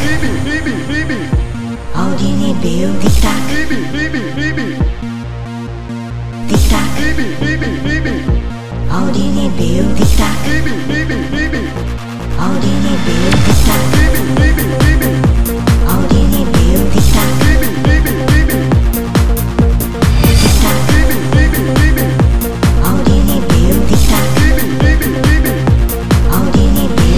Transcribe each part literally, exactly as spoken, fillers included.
Houdini byl tic-tac. Tic-tac. Houdini byl tic-tac. Houdini byl tic-tac. Houdini byl tic-tac. Tic-tac. Houdini byl tic-tac. Houdini byl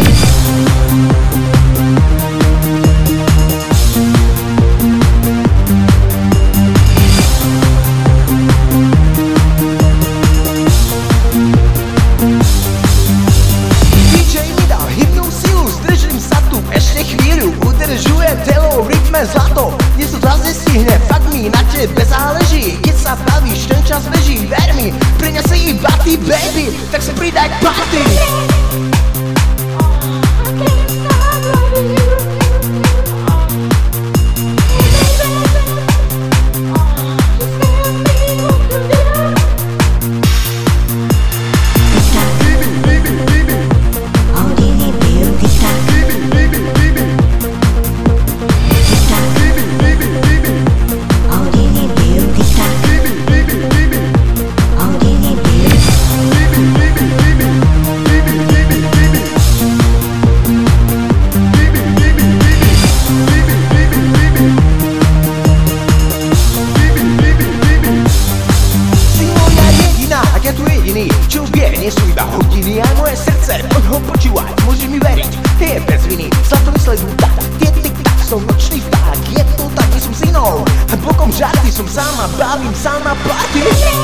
udržuje telo, rytme zlato. Dnes to zase stihne, fakt mi na tebe záleží. Keď sa bavíš, ten čas beží. Ver mi, prinese iba ty, baby. Tak sa pridaj k party. Čo vie, nie sú iba hodiny, aj moje srdce, poď ho počúvať, môžeš mi veriť, je bez viny, zlato vysledú tak, tie tik-tak, som nočný vták, je to tak, nie som synou, a bokom žarty, som sám a bavím sám na party.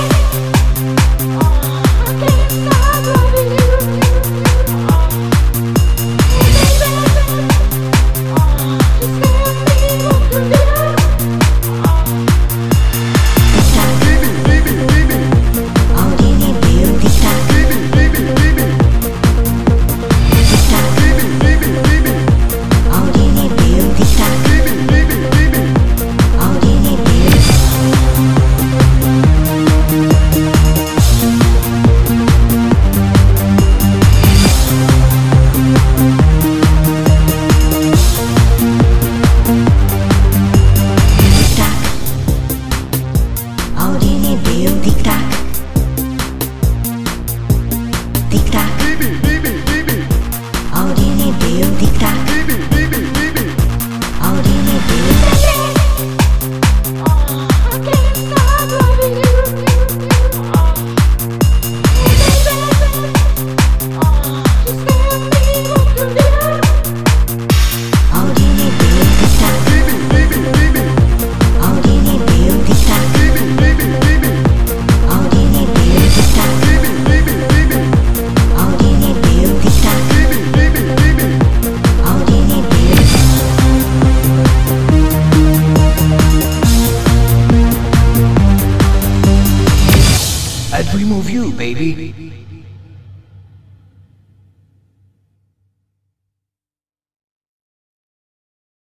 Houdini byl tic-tac. Tic-tac. Houdini byl tic-tac. Houdini byl Houdini byl tic-tac. Houdini byl tic-tac. Houdini byl tic-tac. Houdini byl tic-tac. Houdini byl I dream of you, baby.